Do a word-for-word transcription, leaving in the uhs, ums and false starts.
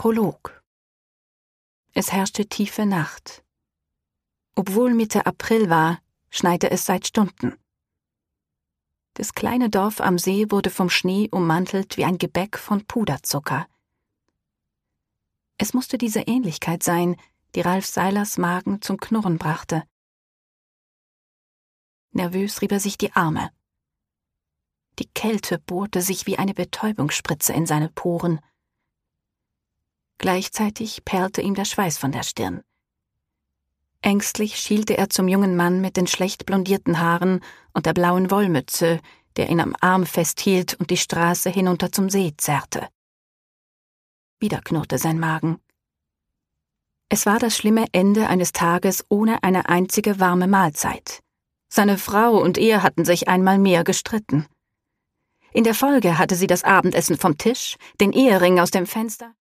Prolog. Es herrschte tiefe Nacht. Obwohl Mitte April war, schneite es seit Stunden. Das kleine Dorf am See wurde vom Schnee ummantelt wie ein Gebäck von Puderzucker. Es musste diese Ähnlichkeit sein, die Ralf Seilers Magen zum Knurren brachte. Nervös rieb er sich die Arme. Die Kälte bohrte sich wie eine Betäubungsspritze in seine Poren. Gleichzeitig perlte ihm der Schweiß von der Stirn. Ängstlich schielte er zum jungen Mann mit den schlecht blondierten Haaren und der blauen Wollmütze, der ihn am Arm festhielt und die Straße hinunter zum See zerrte. Wieder knurrte sein Magen. Es war das schlimme Ende eines Tages ohne eine einzige warme Mahlzeit. Seine Frau und er hatten sich einmal mehr gestritten. In der Folge hatte sie das Abendessen vom Tisch, den Ehering aus dem Fenster